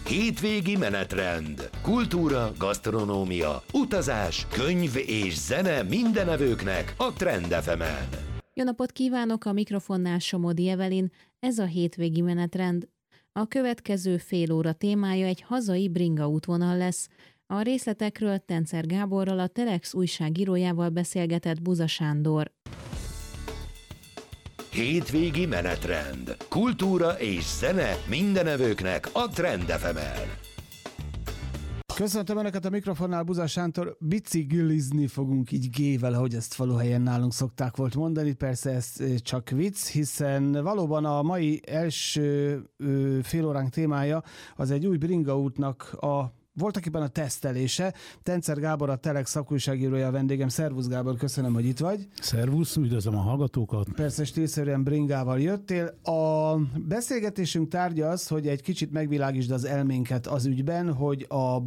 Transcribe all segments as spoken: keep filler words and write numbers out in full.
Hétvégi menetrend. Kultúra, gasztronómia, utazás, könyv és zene mindenevőknek a Trend ef emen. Jó napot kívánok, a mikrofonnál Somodi Evelin, ez a hétvégi menetrend. A következő fél óra témája egy hazai bringa útvonal lesz. A részletekről Tencer Gáborral, a Telex újságírójával beszélgetett Buza Sándor. Hétvégi menetrend. Kultúra és zene mindenevőknek a Trend ef emen. Köszöntöm Önöket, a mikrofonnál Buza Sándor. Biciklizni fogunk így gével, ahogy ezt faluhelyen nálunk szokták volt mondani. Persze ez csak vicc, hiszen valóban a mai első félóránk témája az egy új bringaútnak a voltaképpen a tesztelése. Tencer Gábor, a Telex szakújságírója a vendégem. Szervusz Gábor, köszönöm, hogy itt vagy. Szervusz, üdvözlöm a hallgatókat. Persze stílszerűen bringával jöttél. A beszélgetésünk tárgya az, hogy egy kicsit megvilágítsd az elménket az ügyben, hogy a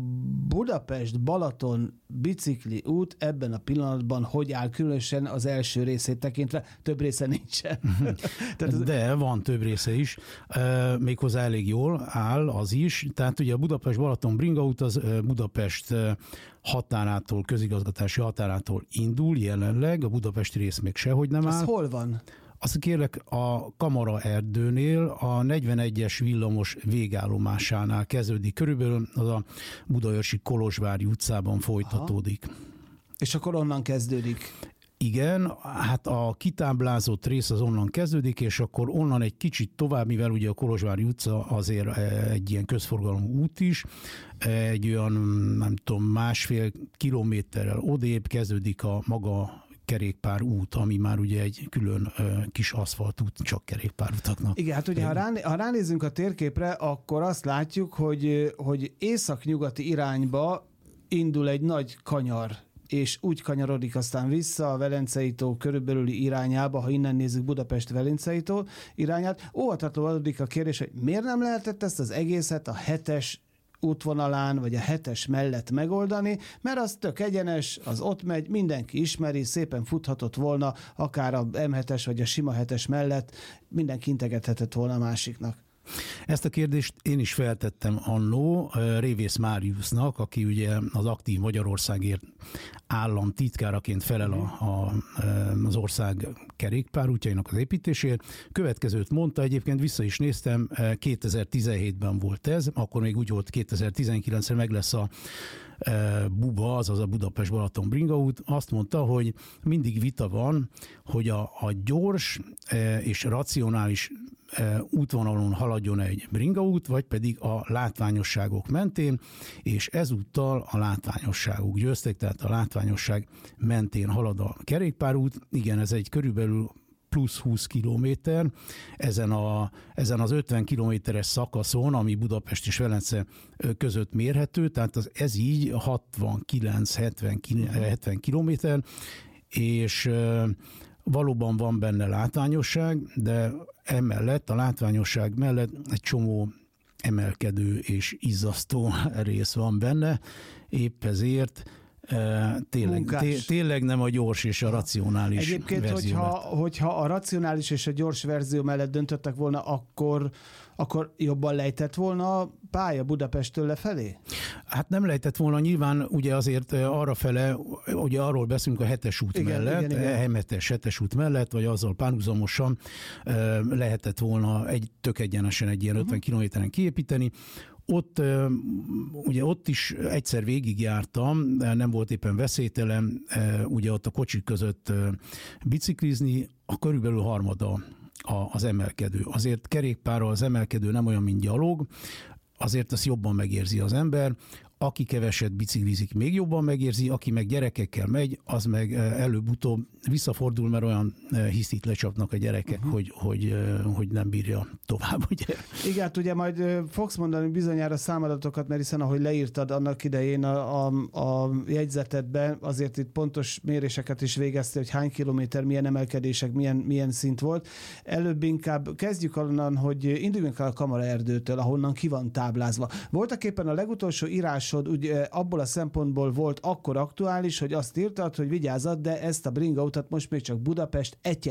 Budapest-Balaton bicikli út ebben a pillanatban hogy áll, különösen az első részét tekintve. Több része nincsen. Tehát az... De van több része is. E, méghozzá elég jól áll az is. Tehát ugye a Budapest-Balaton bringaút az Budapest határától, közigazgatási határától indul jelenleg, a budapesti rész még sehogy nem áll. Az hol van? Azt kérlek, a Kamara erdőnél, a negyvenegyes villamos végállomásánál kezdődik. Körülbelül az a Budaörsi Kolozsvári utcában folytatódik. Aha. És akkor onnan kezdődik? Igen, hát a kitáblázott rész az onnan kezdődik, és akkor onnan egy kicsit tovább, mivel ugye a Kolozsvári utca azért egy ilyen közforgalmú út is, egy olyan, nem tudom, másfél kilométerrel odébb kezdődik a maga kerékpár út, ami már ugye egy külön uh, kis aszfaltút, csak kerékpárutaknak. Igen, hát ugye ha, ráné, ha ránézünk a térképre, akkor azt látjuk, hogy, hogy északnyugati irányba indul egy nagy kanyar, és úgy kanyarodik aztán vissza a Velencei tó körülbelüli irányába, ha innen nézzük Budapest-Velencei tó irányát. Óvatatlanul adódik a kérdés, hogy miért nem lehetett ezt az egészet a hetes útvonalán, vagy a hetes mellett megoldani, mert az tök egyenes, az ott megy, mindenki ismeri, szépen futhatott volna, akár a em hetes vagy a sima hetes mellett, mindenki integethetett volna a másiknak. Ezt a kérdést én is feltettem annó Révész Máriusznak, aki ugye az Aktív Magyarországért állam titkáraként felel a, a, az ország kerékpárútjainak az építésért. Következőt mondta, egyébként vissza is néztem, kétezer-tizenhétben volt ez, akkor még úgy volt, kétezer-tizenkilencre meg lesz a Buba, azaz a Budapest-Balaton bringaút. Azt mondta, hogy mindig vita van, hogy a, a gyors és racionális útvonalon haladjon egy bringaút, vagy pedig a látványosságok mentén, és ezúttal a látványosságok győztek, tehát a látványosság mentén halad a kerékpárút. Igen, ez egy körülbelül plusz húsz kilométer, ezen, a, ezen az ötven kilométeres szakaszon, ami Budapest és Velence között mérhető, tehát az, ez így hatvankilenc-hetven kilométer, és valóban van benne látványosság, de emellett, a látványosság mellett egy csomó emelkedő és izzasztó rész van benne, épp ezért Tényleg, té- tényleg nem a gyors és a racionális Egyébként, verzió. Egyébként, hogyha, hogyha a racionális és a gyors verzió mellett döntöttek volna, akkor, akkor jobban lejtett volna a pálya Budapesttől lefelé? Hát nem lejtett volna, nyilván ugye azért arrafele, ugye arról beszélünk a hetes út igen, mellett, igen, igen. hetes, hetes út mellett, vagy azzal párhuzamosan lehetett volna egy tök egyenesen egy ilyen ötven kilométeren kiépíteni. Ott, ugye ott is egyszer végigjártam, nem volt éppen veszélytelen, ugye ott a kocsik között biciklizni, a körülbelül harmada az emelkedő. Azért kerékpárral az emelkedő nem olyan, mint gyalog, azért azt jobban megérzi az ember. Aki keveset biciklizik, még jobban megérzi, aki meg gyerekekkel megy, az meg előbb-utóbb visszafordul, mert olyan hisztit lecsapnak a gyerekek, uh-huh. hogy, hogy, hogy nem bírja tovább. Ugye? Igen, hát ugye majd fogsz mondani bizonyára számadatokat, mert hiszen ahogy leírtad annak idején a, a, a jegyzetedben, azért itt pontos méréseket is végeztél, hogy hány kilométer, milyen emelkedések, milyen, milyen szint volt. Előbb inkább kezdjük onnan, hogy induljunk el a Kamara erdőtől, ahonnan ki van táblázva. Voltak éppen a legutolsó írás ugye abból a szempontból volt akkor aktuális, hogy azt írtad, hogy vigyázzat, de ezt a bringautat most még csak Budapest-Etyek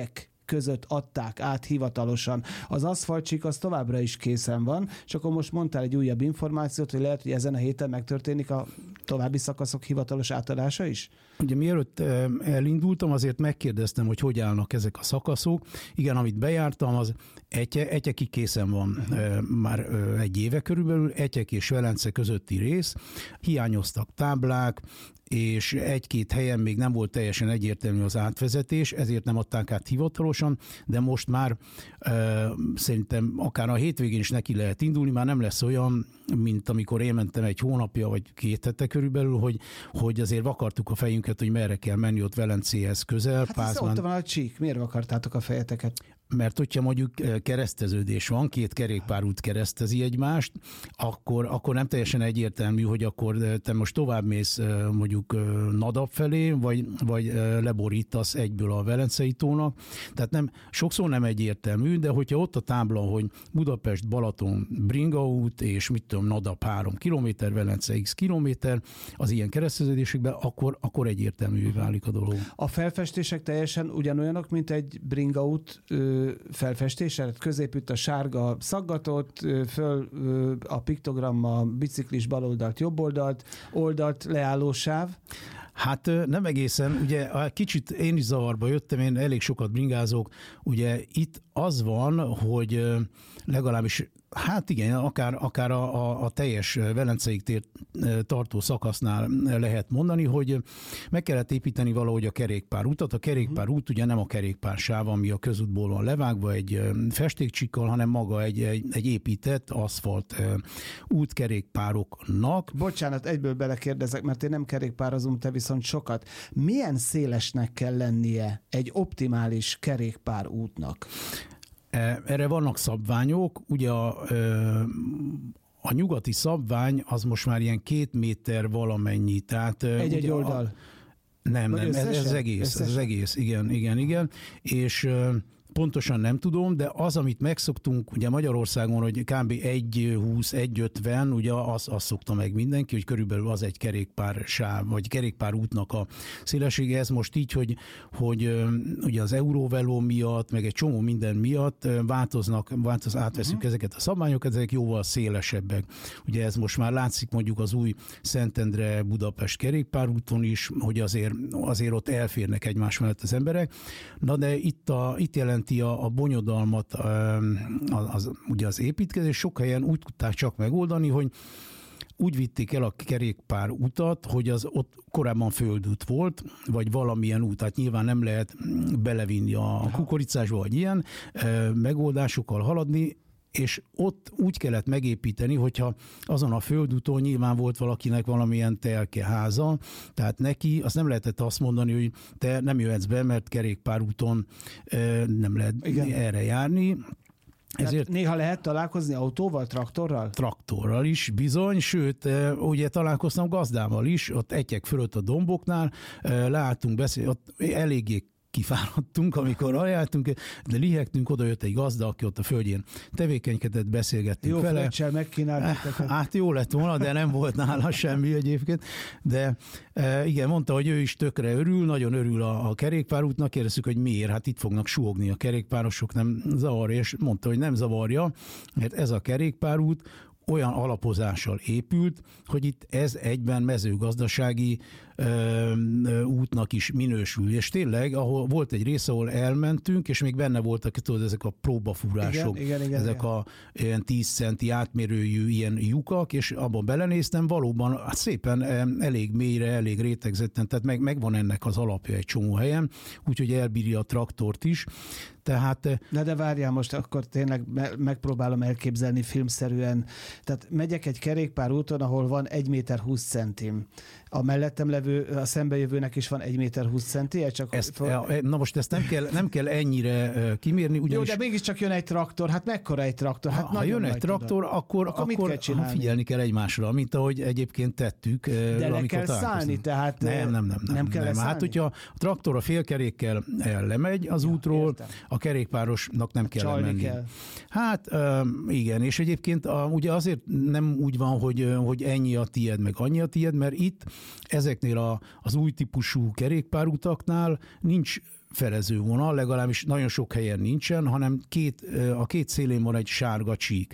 között adták át hivatalosan. Az aszfaltcsík az továbbra is készen van, és akkor most mondtál egy újabb információt, hogy lehet, hogy ezen a héten megtörténik a további szakaszok hivatalos átadása is? Ugye mielőtt elindultam, azért megkérdeztem, hogy hogy állnak ezek a szakaszok. Igen, amit bejártam, az Etye, Etyekig készen van uh-huh. már egy éve körülbelül, Etyek és Velence közötti rész. Hiányoztak táblák, és egy-két helyen még nem volt teljesen egyértelmű az átvezetés, ezért nem adták át hivatalosan, de most már e, szerintem akár a hétvégén is neki lehet indulni, már nem lesz olyan, mint amikor én mentem egy hónapja, vagy két hete körülbelül, hogy, hogy azért vakartuk a fejünket, hogy merre kell menni ott Velencéhez közel. Hát ez ott van a csík, miért vakartátok a fejeteket? Mert hogyha mondjuk kereszteződés van, két kerékpárút keresztezi egymást, akkor, akkor nem teljesen egyértelmű, hogy akkor te most tovább mész mondjuk Nadab felé, vagy, vagy leborítasz egyből a Velencei tónak. Tehát nem, sokszor nem egyértelmű, de hogyha ott a tábla, hogy Budapest, Balaton, Bringa út, és mit tudom, Nadab három kilométer, Velence x kilométer, az ilyen kereszteződésekben, akkor, akkor egyértelművé válik a dolog. A felfestések teljesen ugyanolyanok, mint egy Bringa út felfestése, középütt a sárga szaggatott, föl a piktogramma biciklis baloldalt, jobboldalt, oldalt leálló sáv. Hát nem egészen, ugye kicsit én is zavarba jöttem, én elég sokat bringázok, ugye itt az van, hogy legalábbis hát igen, akár, akár a, a, a teljes Velenceig tér tartó szakasznál lehet mondani, hogy meg kellett építeni valahogy a kerékpárutat. A kerékpárút ugye nem a kerékpársáv, ami a közútból van levágva egy festékcsikkal, hanem maga egy, egy, egy épített aszfalt útkerékpároknak. Bocsánat, egyből belekérdezek, mert én nem kerékpározom, te viszont sokat. Milyen szélesnek kell lennie egy optimális kerékpárútnak? Erre vannak szabványok, ugye a, a nyugati szabvány az most már ilyen két méter valamennyi. Tehát egy-egy oldal? A, nem, nem, ez, ez az egész, ez az egész, igen, igen, igen. És pontosan nem tudom, de az, amit megszoktunk, ugye Magyarországon, hogy kb. egy húsz egy ötven, ugye azt az szokta meg mindenki, hogy körülbelül az egy kerékpársáv, vagy kerékpárútnak a szélessége. Ez most így, hogy, hogy ugye az Eurovelo miatt, meg egy csomó minden miatt változnak, változ, átveszünk uh-huh. ezeket a szabványokat, ezek jóval szélesebbek. Ugye ez most már látszik mondjuk az új Szentendre-Budapest kerékpárúton is, hogy azért, azért ott elférnek egymás mellett az emberek. Na de itt, a, itt jelent A, a bonyodalmat az, az, ugye az építkezés. Sok helyen úgy tudták csak megoldani, hogy úgy vitték el a kerékpár utat, hogy az ott korábban földút volt, vagy valamilyen út, tehát nyilván nem lehet belevinni a kukoricásba, vagy ilyen megoldásokkal haladni, és ott úgy kellett megépíteni, hogyha azon a földúton nyilván volt valakinek valamilyen telkeháza, tehát neki azt nem lehetett azt mondani, hogy te nem jöhetsz be, mert kerékpárúton nem lehet Igen. erre járni. Ezért néha lehet találkozni autóval, traktorral? Traktorral is, bizony, sőt, ugye találkoztam gazdával is, ott Etyek fölött a domboknál, leálltunk beszélni, ott eléggé kifáradtunk, amikor ajánltunk, de lihegtünk, oda jött egy gazda, aki ott a földjén tevékenykedett, beszélgettünk jó vele. Jó freccsel megkínáltuk. Hát jó lett volna, de nem volt nála semmi egyébként. De e, igen, mondta, hogy ő is tökre örül, nagyon örül a, a kerékpárútnak, kérdezzük, hogy miért, hát itt fognak suhogni a kerékpárosok, nem zavarja, és mondta, hogy nem zavarja, mert ez a kerékpárút olyan alapozással épült, hogy itt ez egyben mezőgazdasági ö, ö, útnak is minősül. És tényleg, ahol volt egy rész, ahol elmentünk, és még benne voltak tudod, ezek a próbafúrások, igen, igen, igen, ezek igen. a ilyen tíz centi átmérőjű ilyen lyukak, és abban belenéztem, valóban hát szépen elég mélyre, elég rétegzetten, tehát meg, megvan ennek az alapja egy csomó helyen, úgyhogy elbírja a traktort is. Tehát, Na de várjál most, akkor tényleg megpróbálom elképzelni filmszerűen. Tehát megyek egy kerékpárúton, ahol van egy méter húsz centim. A mellettem levő, a szembejövőnek is van egy méter húsz centi. Csak ezt, for... Na most ezt nem kell, nem kell ennyire kimérni. Ugyanis... Jó, de mégiscsak jön egy traktor. Hát mekkora egy traktor? Hát ha, ha jön egy traktor, oda. akkor, akkor, akkor mit kell figyelni kell egymásra, mint ahogy egyébként tettük. De le kell szállni, tehát nem, nem, nem, nem, nem kell nem. Hát, hogyha a traktor a félkerékkel lemegy az ja, útról, értem. A kerékpárosnak nem kell Csalni menni. kell. Hát igen, és egyébként ugye azért nem úgy van, hogy, hogy ennyi a tied, meg annyi a tied, mert itt ezeknél a, az új típusú kerékpárutaknál nincs felezővonal, legalábbis nagyon sok helyen nincsen, hanem két, a két szélén van egy sárga csík.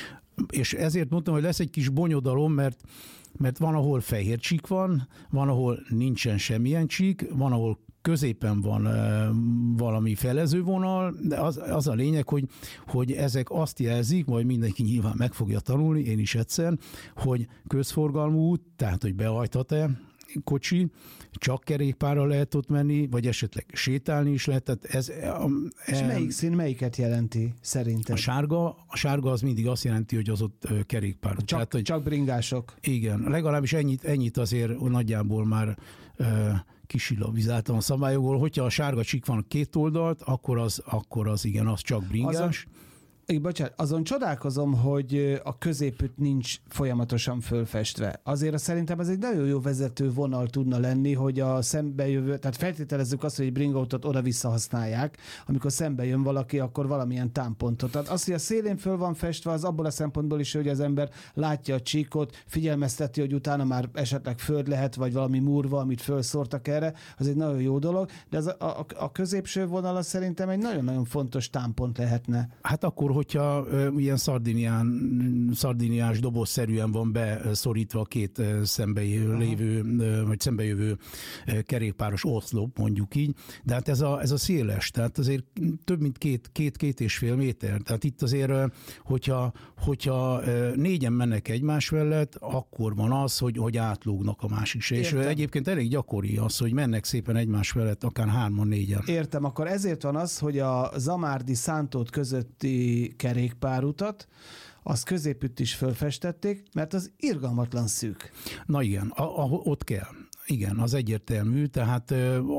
És ezért mondtam, hogy lesz egy kis bonyodalom, mert, mert van, ahol fehér csík van, van, ahol nincsen semmilyen csík, van, ahol középen van e, valami felezővonal, de az, az a lényeg, hogy, hogy ezek azt jelzik, majd mindenki nyilván meg fogja tanulni, én is egyszer, hogy közforgalmú út, tehát hogy behajthat-e kocsi, csak kerékpárral lehet ott menni, vagy esetleg sétálni is lehet. Tehát ez, a, És melyik szín melyiket jelenti szerintem? A sárga, a sárga az mindig azt jelenti, hogy az ott kerékpár. Csak, Tehát, hogy, csak bringások. Igen, legalábbis ennyit, ennyit azért nagyjából már e, kisillabizáltam a szabályokból. Hogyha a sárga csík van két oldalt, akkor az, akkor az igen, az csak bringás. Azon, bocsánat, azon csodálkozom, hogy a középút nincs folyamatosan fölfestve. Azért szerintem ez egy nagyon jó vezető vonal tudna lenni, hogy a szembejövő, tehát feltételezzük azt, hogy egy bringautat oda-vissza használják, amikor szembe jön valaki, akkor valamilyen támpontot. Tehát az, hogy a szélén föl van festve, az abból a szempontból is, hogy az ember látja a csíkot, figyelmezteti, hogy utána már esetleg föld lehet, vagy valami múrva, amit fölszórtak erre, az egy nagyon jó dolog, de az a, a, a középső vonal az szerintem egy nagyon-nagyon fontos támpont lehetne. Hát akkor, hogyha uh, ilyen szardinián, szardiniás dobozszerűen van beszorítva a két uh, szembe lévő, uh, vagy szembejövő uh, kerékpáros oszlop, mondjuk így, de hát ez a, ez a széles, tehát azért több mint két, két, két és fél méter, tehát itt azért, uh, hogyha, hogyha uh, négyen mennek egymás mellett, akkor van az, hogy, hogy átlógnak a másik se. És egyébként elég gyakori az, hogy mennek szépen egymás mellett, akár hárman, négyen. Értem, akkor ezért van az, hogy a Zamárdi Szántót közötti kerékpárutat, azt középütt is fölfestették, mert az irgalmatlan szűk. Na igen, a, a, ott kell. Igen, az egyértelmű, tehát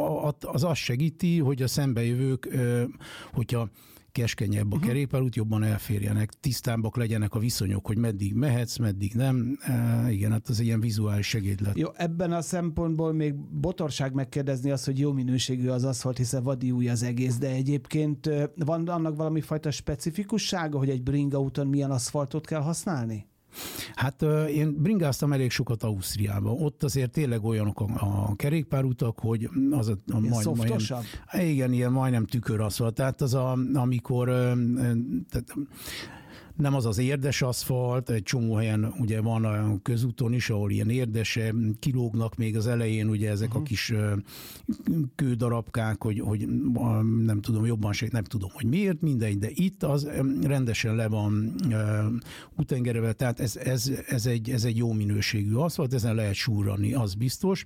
az azt segíti, hogy a szembejövők, hogyha keskenyebb a kerékpárút, jobban elférjenek, tisztábbak legyenek a viszonyok, hogy meddig mehetsz, meddig nem. E, igen, hát az ilyen vizuális segédlet. Jó, ebben a szempontból még botorság megkérdezni azt, hogy jó minőségű az aszfalt, hiszen vadi új az egész, de egyébként van annak valami fajta specifikussága, hogy egy bringaúton milyen aszfaltot kell használni? Hát én bringáztam elég sokat Ausztriába. Ott azért tényleg olyanok a, a kerékpárutak, hogy az a, a majd, szoftosabb? Majdnem, igen, ilyen majdnem tüköraszfalt. Tehát az a, amikor tehát, nem az az érdes aszfalt, egy csomó helyen ugye van a közúton is, ahol ilyen érdese, kilógnak még az elején ugye ezek uh-huh. a kis kődarabkák, hogy, hogy nem tudom, jobban se, nem tudom, hogy miért, mindegy, de itt az rendesen le van utengerelve, tehát ez, ez, ez, egy, ez egy jó minőségű aszfalt, ezen lehet súrani, az biztos.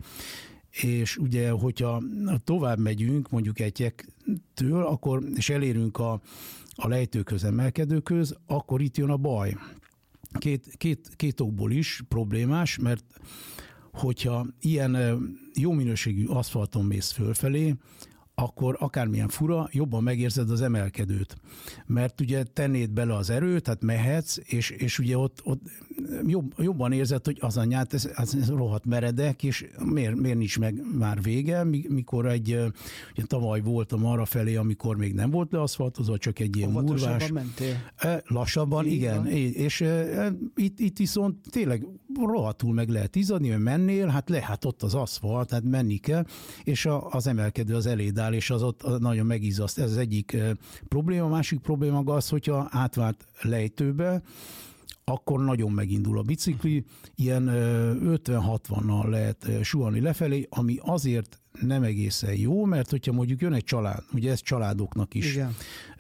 És ugye, hogyha tovább megyünk, mondjuk Etyektől, akkor, és elérünk a a lejtőköz, emelkedőköz, akkor itt jön a baj. Két, két, két okból is problémás, mert hogyha ilyen jó minőségű aszfalton mész fölfelé, akkor akármilyen fura, jobban megérzed az emelkedőt. Mert ugye tennéd bele az erőt, tehát mehetsz, és, és ugye ott, ott jobb, jobban érzed, hogy az anyját, ez, ez rohadt meredek, és miért, miért nincs meg már vége, mikor egy, ugye tavaly voltam arra felé, amikor még nem volt leaszfaltozva, csak egy ilyen múrvás. Mentél? Lassabban, így igen. Van. És e, itt, itt viszont tényleg rohadtul meg lehet izzadni, mert mennél, hát le, hát ott az aszfalt, hát menni kell, és a, az emelkedő az eléd áll, és az ott nagyon megizzaszt. Ez az egyik e, probléma. A másik probléma az, hogyha átvált lejtőbe, akkor nagyon megindul a bicikli, ilyen ötven-hatvannal lehet suhanni lefelé, ami azért nem egészen jó, mert hogyha mondjuk jön egy család, ugye ez családoknak is, igen.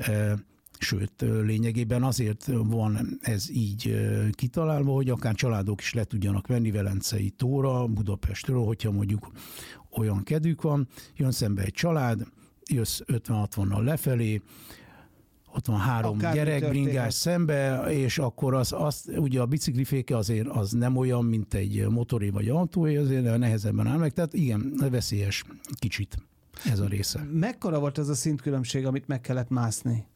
Sőt, lényegében azért van ez így kitalálva, hogy akár családok is le tudjanak venni Velencei tóra, Budapestről, hogyha mondjuk olyan kedvük van, jön szembe egy család, jössz ötven-hatvannal lefelé, ott van három akár gyerek bringás szembe, és akkor az, az, ugye a bicikliféke azért az nem olyan, mint egy motoré vagy autóé, azért nehezebben áll meg, tehát igen, veszélyes kicsit ez a része. Mekkora volt ez a szintkülönbség, amit meg kellett mászni?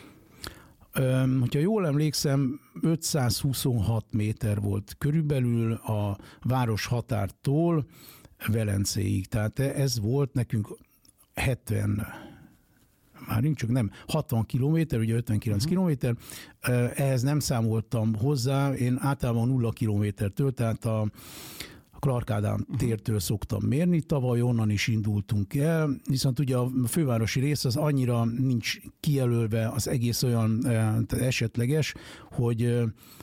Öm, hogyha jól emlékszem, ötszázhuszonhat méter volt körülbelül a város határtól Velencéig, tehát ez volt nekünk hetven már nincs, csak nem, hatvan kilométer, ugye ötvenkilenc uh-huh. kilométer, ehhez nem számoltam hozzá, én általában nulla kilométertől, tehát a Clark Ádám tértől szoktam mérni, tavaly onnan is indultunk el, viszont ugye a fővárosi rész az annyira nincs kijelölve, az egész olyan esetleges, hogy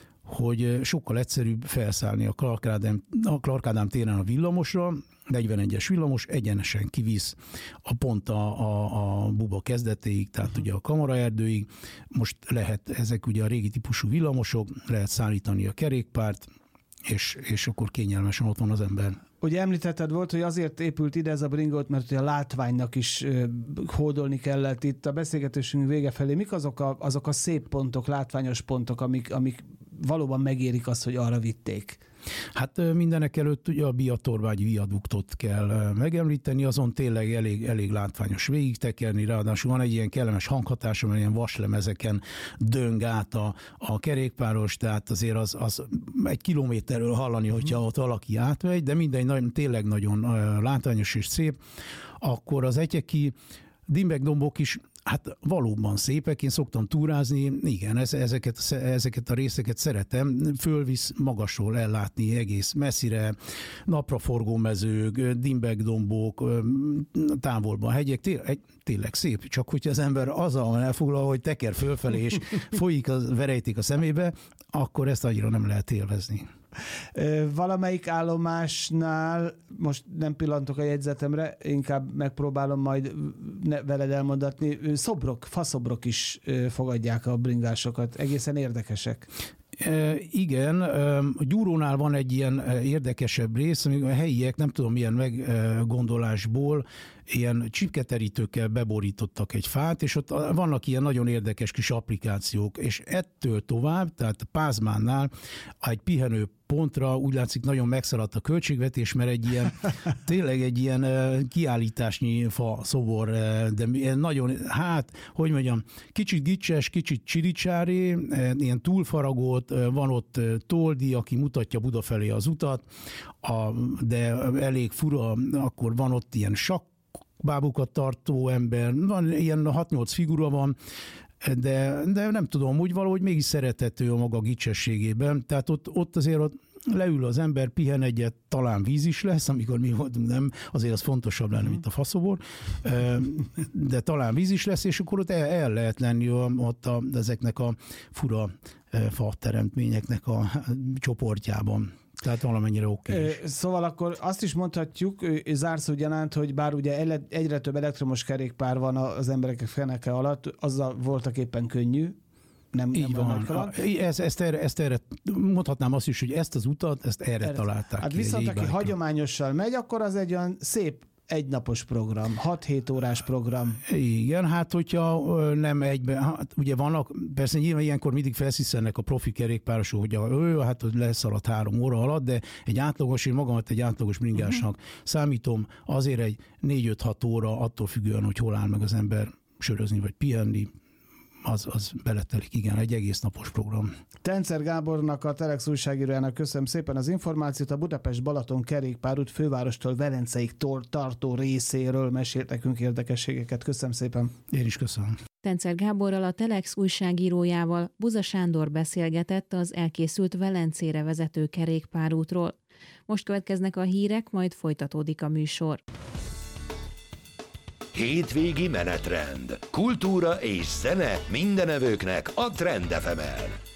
hogy sokkal egyszerűbb felszállni a Clark Ádám, a Clark Ádám téren a villamosra, negyvenegyes villamos egyenesen kivisz a pont a, a, a buba kezdetéig, tehát ugye a Kamaraerdőig. Most lehet, ezek ugye a régi típusú villamosok, lehet szállítani a kerékpárt, és, és akkor kényelmesen ott van az ember. Ugye említetted volt, hogy azért épült ide ez a bringot, mert ugye a látványnak is ö, hódolni kellett itt. A beszélgetésünk vége felé mik azok a, azok a szép pontok, látványos pontok, amik, amik valóban megérik azt, hogy arra vitték? Hát mindenek előtt ugye a Biatorvágyi viaduktot kell megemlíteni, azon tényleg elég, elég látványos végigtekerni, ráadásul van egy ilyen kellemes hanghatás, amely ilyen vaslemezeken döng át a, a kerékpáros, tehát azért az, az egy kilométerről hallani, hogyha ott valaki átmegy, de mindegy, nagyon, tényleg nagyon látványos és szép. Akkor az Etyeki Dimbek-dombok is hát valóban szépek, én szoktam túrázni, igen, ezeket, ezeket a részeket szeretem, fölvisz magasról ellátni egész messzire, napraforgó mezők, Dimbek-dombok, távolban hegyek, tényleg, tényleg szép, csak hogyha az ember azzal van elfoglalva, hogy teker fölfelé és folyik a verejték a szemébe, akkor ezt annyira nem lehet élvezni. Valamelyik állomásnál, most nem pillantok a jegyzetemre, inkább megpróbálom majd veled elmondatni, szobrok, faszobrok is fogadják a bringásokat, egészen érdekesek. E, igen, a Gyúrónál van egy ilyen érdekesebb rész, amíg a helyiek nem tudom milyen meggondolásból ilyen csipketerítőkkel beborítottak egy fát, és ott vannak ilyen nagyon érdekes kis applikációk, és ettől tovább, tehát Pázmánnál egy pihenő pontra úgy látszik nagyon megszaladt a költségvetés, mert egy ilyen, tényleg egy ilyen kiállításnyi fa szobor, de nagyon, hát, hogy mondjam, kicsit gicses, kicsit csiricsári, ilyen túlfaragott, van ott Toldi, aki mutatja Buda felé az utat, a, de elég fura, akkor van ott ilyen sakk, bábukat tartó ember, van ilyen hat-nyolc figura van, de, de nem tudom, úgy valahogy mégis szerethető a maga gicsességében. Tehát ott, ott azért ott leül az ember, pihen egyet, talán víz is lesz, amikor mi voltunk, nem, azért az fontosabb lenne, mint a faszobor, de talán víz is lesz, és akkor ott el, el lehet lenni ott a, ezeknek a fura fa teremtményeknek a csoportjában. Tehát valamennyire oké. Okay. Szóval akkor azt is mondhatjuk, zárszó gyanánt, hogy bár ugye egyre több elektromos kerékpár van az emberek feneke alatt, azzal voltak éppen könnyű. Nem, Így nem van. van ezt, ezt, erre, ezt erre, mondhatnám azt is, hogy ezt az utat, ezt erre, erre találták hát ki. Viszont aki hagyományossal megy, akkor az egy olyan szép egynapos program, hat-hét órás program. Igen, hát hogyha nem egyben, hát ugye vannak, persze nyilván ilyenkor mindig felsziszennek a profi kerékpárosok, hogy ő, hát leszaladt három óra alatt, de egy átlagos, én magamat egy átlagos bringásnak uh-huh. számítom, azért egy négy-öt-hat óra, attól függően, hogy hol áll meg az ember sörözni vagy pihenni, az, az beletelik, igen, egy egész napos program. Tencer Gábornak, a Telex újságírójának köszönöm szépen az információt. A Budapest-Balaton kerékpárút fővárostól Velencéig tartó részéről mesélt nekünk érdekességeket. Köszönöm szépen. Én is köszönöm. Tencer Gáborral, a Telex újságírójával Buza Sándor beszélgetett az elkészült Velencére vezető kerékpárútról. Most következnek a hírek, majd folytatódik a műsor. Hétvégi menetrend. Kultúra és zene mindenevőknek a Trend ef emen.